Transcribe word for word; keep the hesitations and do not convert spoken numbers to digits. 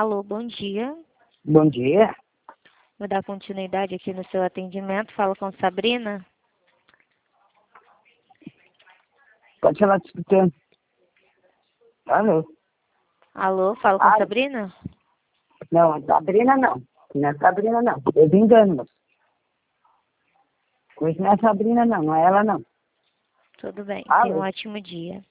Alô, bom dia. Bom dia. Vou dar continuidade aqui no seu atendimento. Falo com Sabrina. Pode falar te escutando. Alô? Alô, falo com Ai. Sabrina? Não, Sabrina não. Não é Sabrina não. Eu me engano, moço. Coisa não é Sabrina não, não é ela não. Tudo bem. Alô? Tenha um ótimo dia.